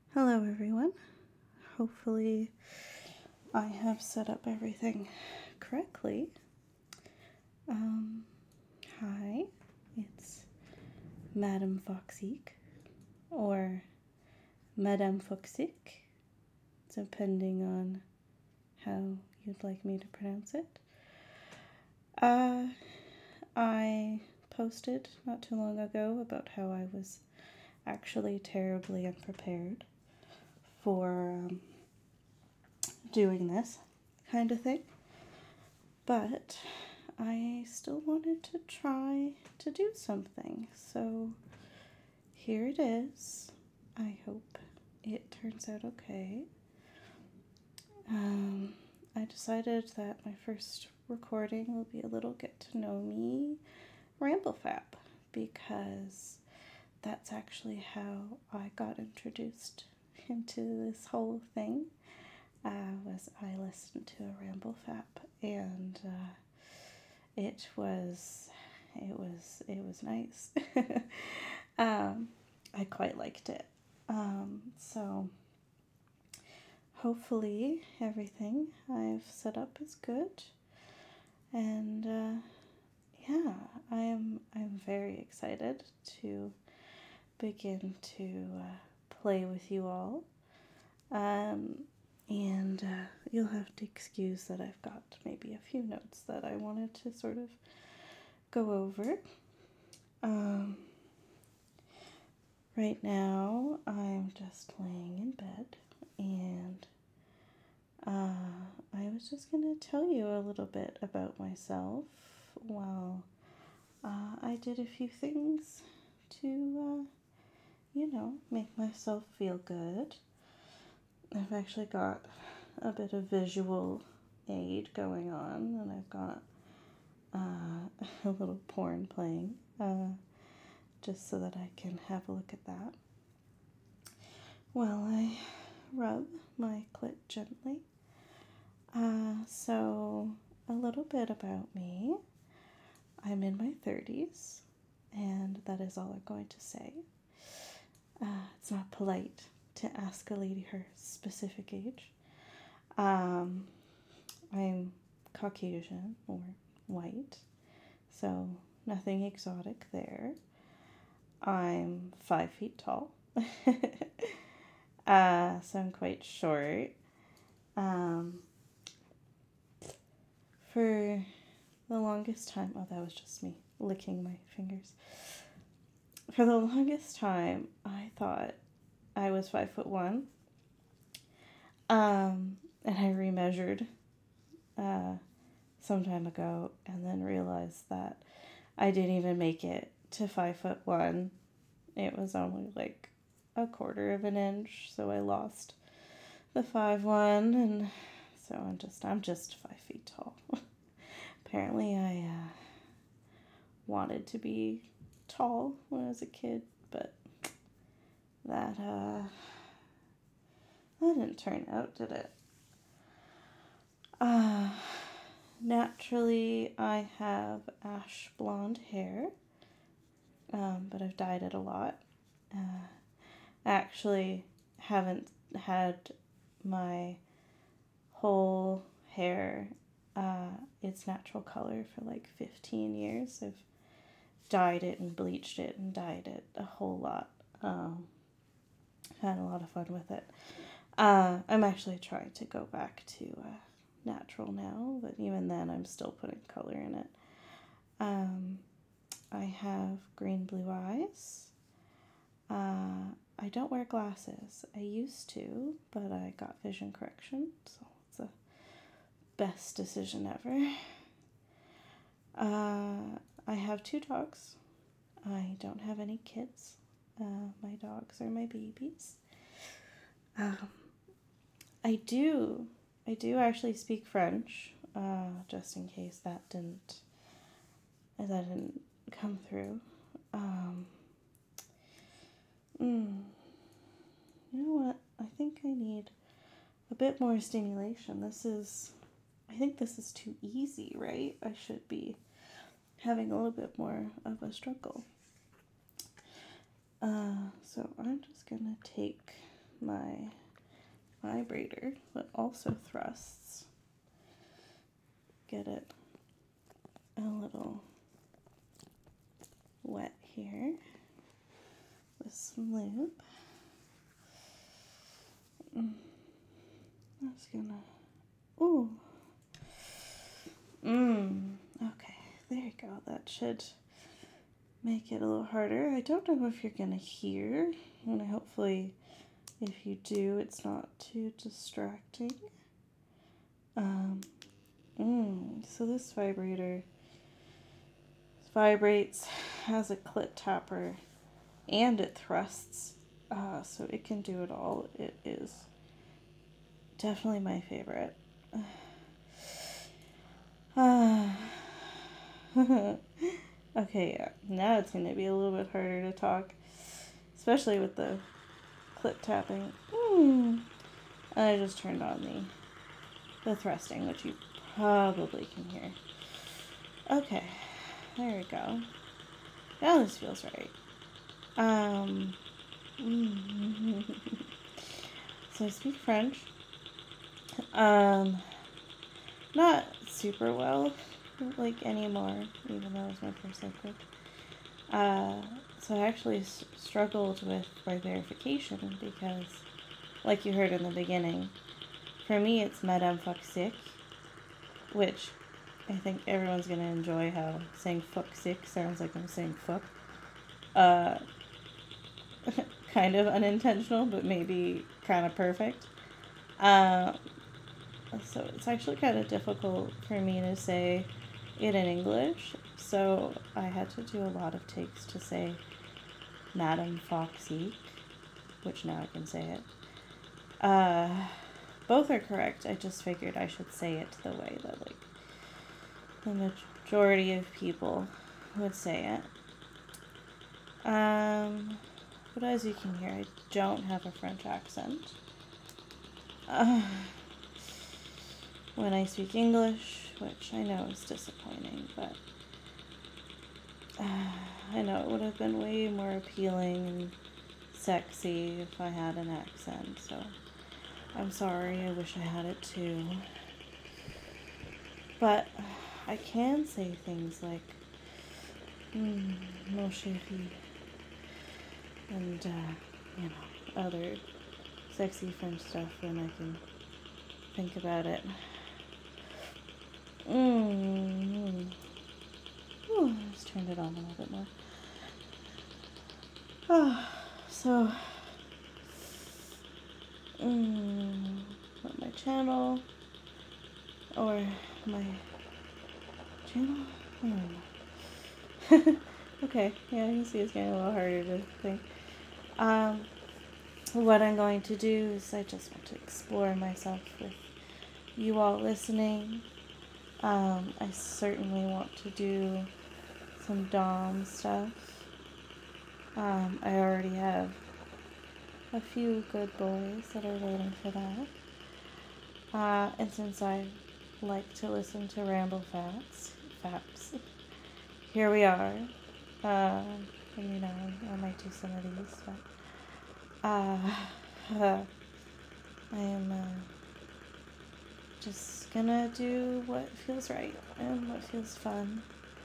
Hello, everyone. Hopefully, I have set up everything correctly. Um, Hi, it's Madame Foxique, or Madame Foxique, depending on how you'd like me to pronounce it. Uh, I posted not too long ago about how I was actually terribly unprepared for doing this kind of thing. But I still wanted to try to do something. So here it is. I hope it turns out okay. I decided that my first recording will be a little get to know me ramblefab because that's actually how I got introduced into this whole thing. Was I listened to a ramblefab and it was nice. I quite liked it. So hopefully everything I've set up is good, and yeah, I'm very excited to begin to play with you all. And you'll have to excuse that I've got maybe a few notes that I wanted to sort of go over. Um, right now, I'm just laying in bed, and I was just going to tell you a little bit about myself while I did a few things to, make myself feel good. I've actually got a bit of visual aid going on, and I've got a little porn playing, just so that I can have a look at that. While I rub my clit gently. So, a little bit about me. I'm in my 30s, and that is all I'm going to say. It's not polite to ask a lady her specific age. I'm Caucasian or white, so nothing exotic there. I'm 5 feet tall, so I'm quite short. Um, for the longest time, oh, that was just me licking my fingers. For the longest time, I thought I was 5'1". And I remeasured some time ago, and then realized that I didn't even make it to 5'1". It was only like a quarter of an inch, so I lost the 5'1", and so I'm just 5 feet tall. Apparently, I wanted to be tall when I was a kid, but that didn't turn out, did it? Naturally, I have ash blonde hair, but I've dyed it a lot. I actually haven't had my whole hair its natural color for like 15 years. I've dyed it and bleached it and dyed it a whole lot. Had a lot of fun with it. I'm actually trying to go back to natural now, but even then I'm still putting color in it. I have green blue eyes. I don't wear glasses. I used to, but I got vision correction, so it's the best decision ever. I have 2 dogs. I don't have any kids. My dogs are my babies. Um, I do actually speak French, just in case that didn't come through. You know what? I think I need a bit more stimulation. I think this is too easy, right? I should be having a little bit more of a struggle. So I'm just gonna take my vibrator that also thrusts. Get it a little wet here with some lube. That's gonna, ooh. Okay, there you go. That should make it a little harder. I don't know if you're gonna hear, and hopefully if you do, it's not too distracting. So this vibrator vibrates, has a clit tapper, and it thrusts, so it can do it all. It is definitely my favorite. Okay, yeah, now it's going to be a little bit harder to talk, especially with the clit tapping. And I just turned on the thrusting, which you probably can hear. Okay, there we go. Now this feels right. So I speak French. Not super well, like, anymore, even though it was my first language. So I actually struggled with my verification because, like you heard in the beginning, for me it's Madame Foxic, which I think everyone's going to enjoy how saying Foxic sounds like I'm saying fuck. Kind of unintentional, but maybe kind of perfect. So it's actually kind of difficult for me to say it in English, so I had to do a lot of takes to say Madame Foxy, which now I can say it. Both are correct. I just figured I should say it the way that, like, the majority of people would say it. But as you can hear, I don't have a French accent. When I speak English, which I know is disappointing, but I know it would have been way more appealing and sexy if I had an accent, so I'm sorry, I wish I had it too. But I can say things like, mon chéri, and, other sexy French stuff when I can think about it. Let's turn it on a little bit more. So, my channel, or my channel? Okay, yeah, you can see it's getting a little harder to think. What I'm going to do is I just want to explore myself with you all listening. I certainly want to do some Dom stuff. I already have a few good boys that are waiting for that. And since I like to listen to Ramble Faps, here we are. And, I might do some of these, but I am just gonna do what feels right and what feels fun.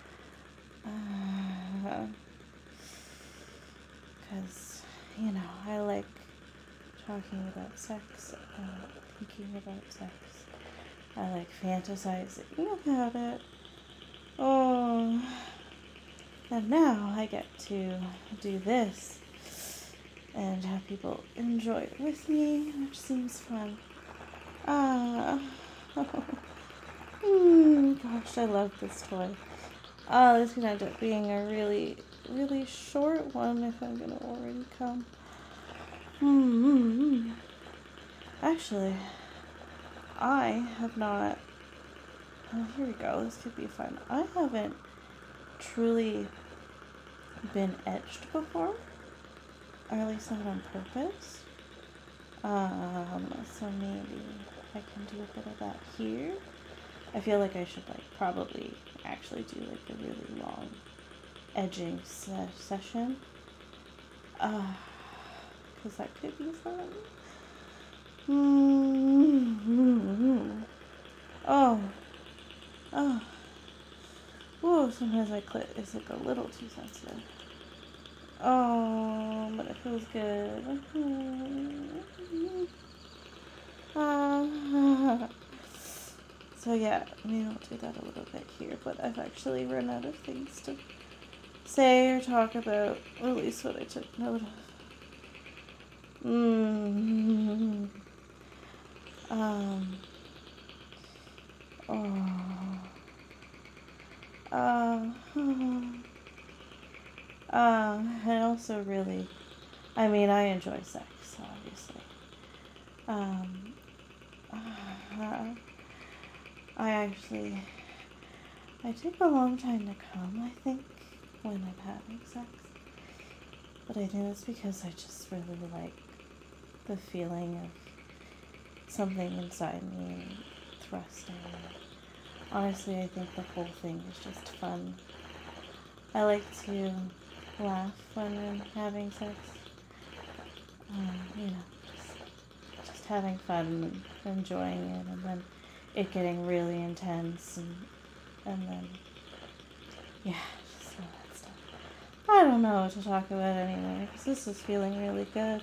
Because, I like talking about sex, thinking about sex. I like fantasizing about it. Oh, and now I get to do this and have people enjoy it with me, which seems fun. Gosh, I love this toy. This could end up being a really, really short one if I'm gonna already come. Actually, I have not. Oh, here we go. This could be fun. I haven't truly been etched before, or at least not on purpose. So maybe I can do a bit of that here. I feel like I should probably actually do a really long edging session. because that could be fun. Mm-hmm. Oh. Oh. Whoa, sometimes my clit is like a little too sensitive. Oh, but it feels good. So yeah, maybe I'll do that a little bit here, but I've actually run out of things to say or talk about, or at least what I took note of. Oh. I also really, I mean, I enjoy sex, obviously. I take a long time to come, I think, when I'm having sex. But I think it's because I just really like the feeling of something inside me thrusting. Honestly, I think the whole thing is just fun. I like to laugh when I'm having sex. You know, just having fun and enjoying it, and then it getting really intense, and then, yeah, just all that stuff. I don't know what to talk about anymore, because this is feeling really good.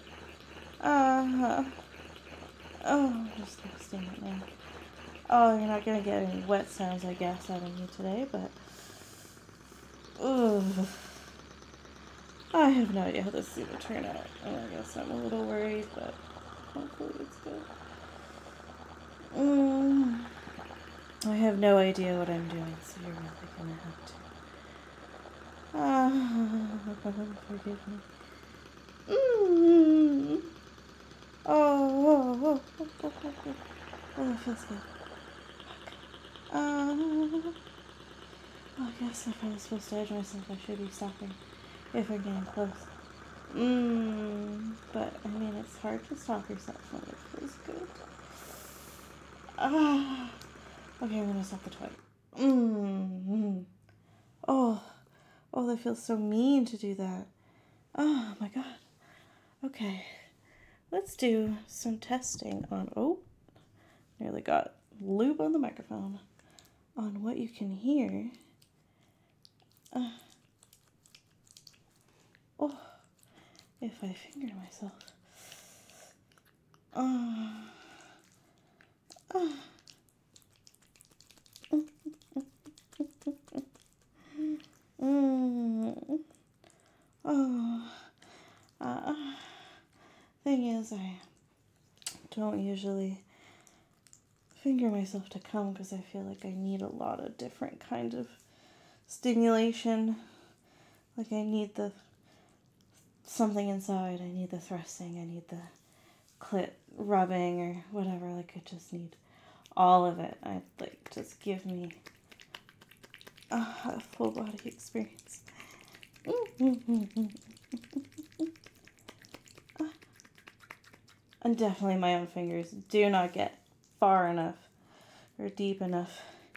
Just thrusting it now. Oh, you're not gonna get any wet sounds, I guess, out of me today, but, I have no idea how this is gonna turn out, and I guess I'm a little worried, but hopefully it's good. I have no idea what I'm doing, so you're really gonna have to. Forgive me. Oh, that feels good. I guess if I was supposed to edge myself, I should be stopping if we're getting close. But I mean, it's hard to stop yourself when it feels good. Okay, I'm gonna stop the toy. Oh, that feels so mean to do that. Oh my god. Okay, let's do some testing on. Oh, nearly got lube on the microphone. On what you can hear. If I finger myself. Thing is, I don't usually finger myself to come because I feel like I need a lot of different kind of stimulation. Like I need the something inside, I need the thrusting, I need the clit rubbing or whatever. Like I just need all of it. I'd like just give me a full body experience. And definitely my own fingers do not get far enough or deep enough.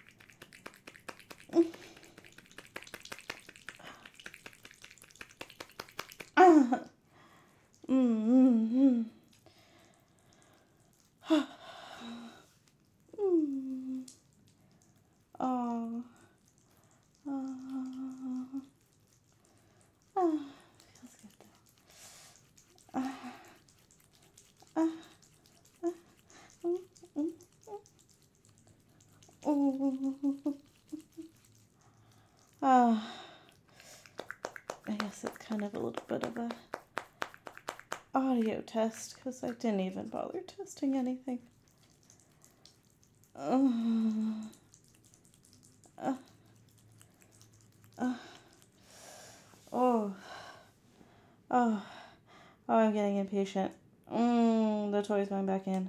Feels good though. I guess it's kind of a little bit of a audio test because I didn't even bother testing anything. I'm getting impatient. The toy's going back in.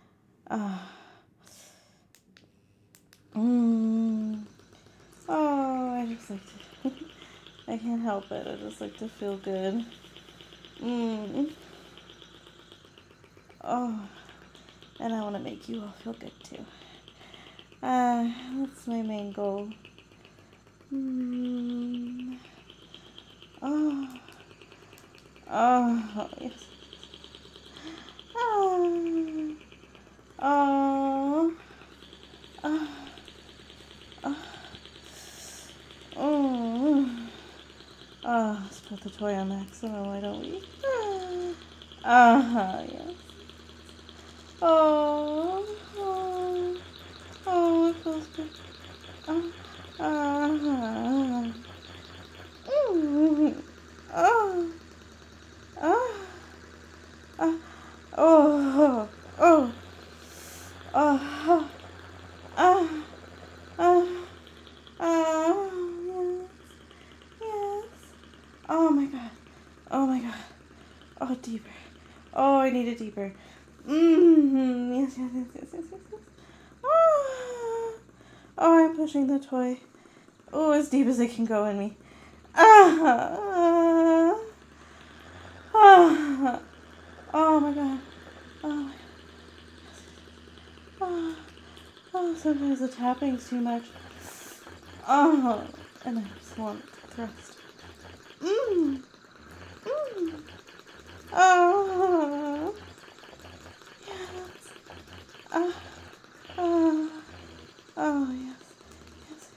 I just like to, I can't help it. I just like to feel good. And I want to make you all feel good too. That's my main goal. Yes. the toy on maximum, why don't we? Yes. Oh, oh, oh, it feels good. Uh-huh. Mm. Oh, oh, oh, oh, oh, oh, oh, oh, oh, yes, yes. Oh my god. Oh my god. Oh, deeper. Oh, I need it deeper. Yes, yes, yes, yes, yes, yes, yes. Oh, oh, I'm pushing the toy. Oh, as deep as it can go in me. Ah, ah, oh my god. Oh my god. Oh, oh, sometimes the tapping's too much. Oh, and I just want to thrust. Mmm. Mmm. Oh. Yes. Ah. Ah. Oh, yes. Yes.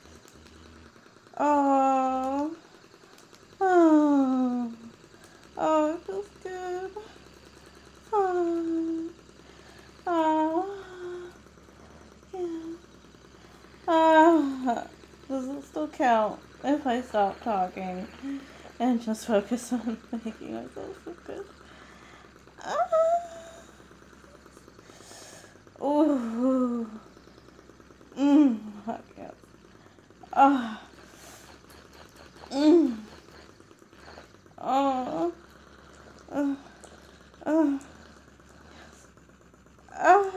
Oh. Oh. Oh, it feels good. Oh. Oh. Yeah. Ah. Does it still count if I stop talking and just focus on making myself feel good? Ah. Ooh. Fuck yes. Ah. Mm. Oh. Uh. Uh. Ah.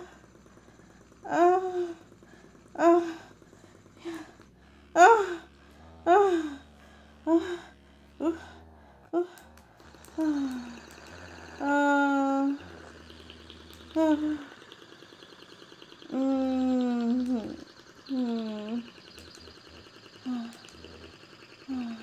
Ah. Ah. Yeah. Ah. Ah. Ah. Ooh. Ooh. Ah. Ah. Ah. Mm. Mm. Ah. Ah.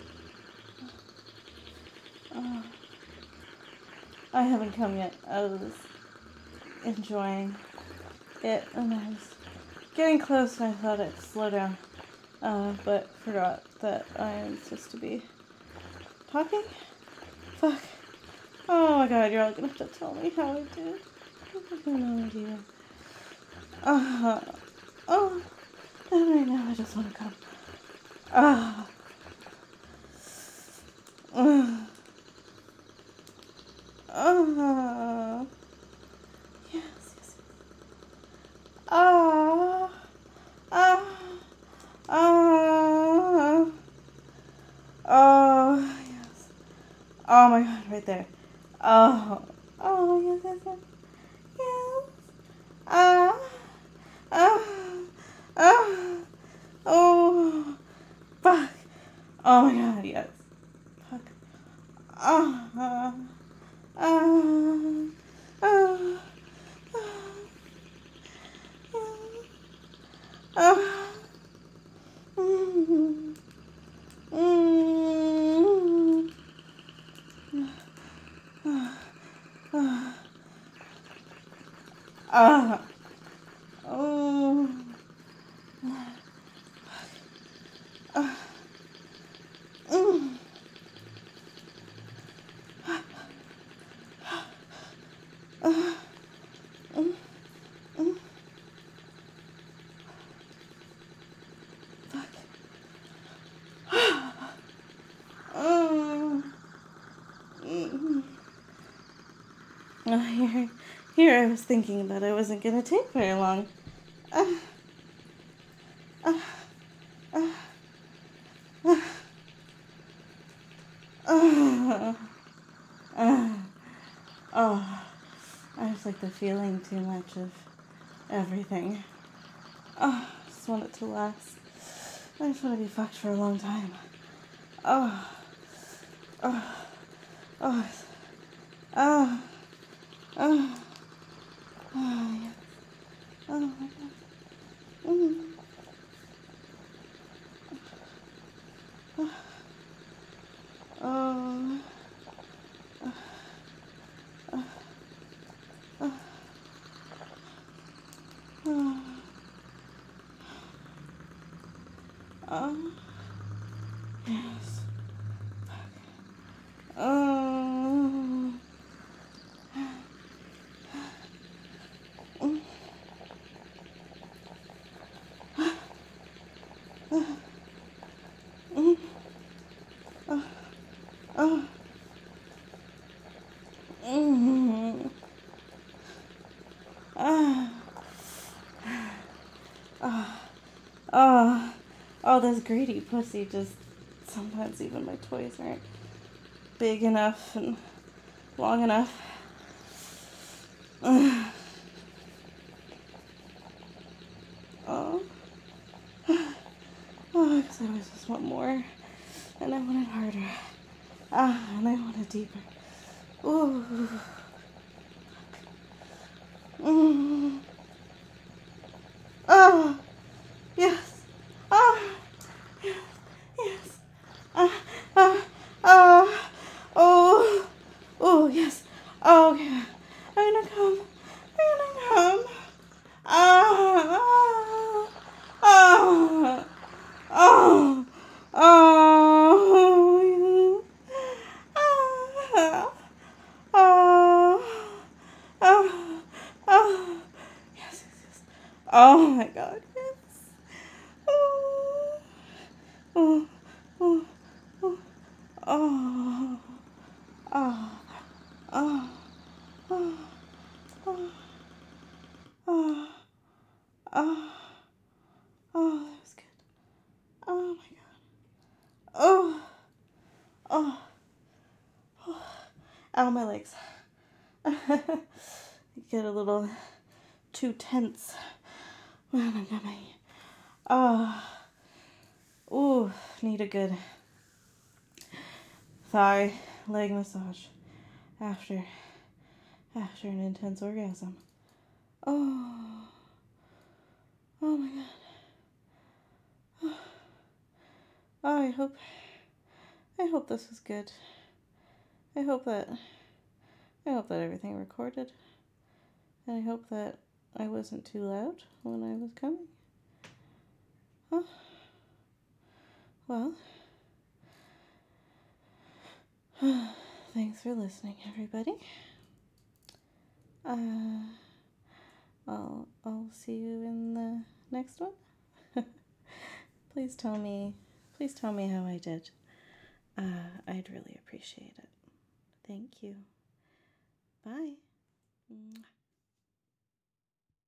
Ah. I haven't come yet. I was enjoying it and I was getting close and I thought I'd slow down. But forgot that I am supposed to be talking. Fuck. Oh my god, you're all gonna have to tell me how I did. I have no idea. Oh, and right now I just wanna come. Ah. Yes, yes. Ah. Ah. Ah. Oh, yes. Oh my god, right there. Oh. Oh, yes, yes, yes. Yes. Ah. Ah. Ah. Oh. Fuck. Oh my god, yes. Fuck. Ah. Ah. Ah. Ah. Ah. Mm. Mm. Ah. Ah. Oh. Ah. Mm. Ah. Mm. Mm. Fuck. Oh. Mm. Here I was thinking that I wasn't gonna take very long. Ah. Ah. Ah. Ah. Ah. Ah. Oh. I just like the feeling too much of everything. Oh, I just want it to last. I just want to be fucked for a long time. Oh. Oh. Oh. Oh. Oh. Oh, yeah. Oh my god. Mm. Oh. Oh. Oh. Oh. Oh. Oh. Yes. Fuck. Oh, this greedy pussy just, sometimes even my toys aren't big enough and long enough. Oh. Oh, because I always just want more. And I want it harder. And I want it deeper. Ooh. Mm. Oh, yes. Ah, yes. Yes. Ah, ah, ah. Oh, oh, yes. Oh, okay. I'm gonna come. I'm gonna come. Ah, ah, ah. Oh, oh, oh, oh, oh, oh, yes, yes, yes. Oh my God, yes. Oh, oh, oh, oh, oh, oh, oh, oh, oh, oh, oh, oh, that was good. Oh my God. Oh, oh, oh. Ow, my legs. Get a little too tense when I got my. Oh, ooh, need a good thigh leg massage after an intense orgasm. Oh, oh my God. Oh, I hope this was good. I hope that everything recorded. And I hope that I wasn't too loud when I was coming. Oh, well, thanks for listening, everybody. I'll see you in the next one. Please tell me how I did. I'd really appreciate it. Thank you. Bye.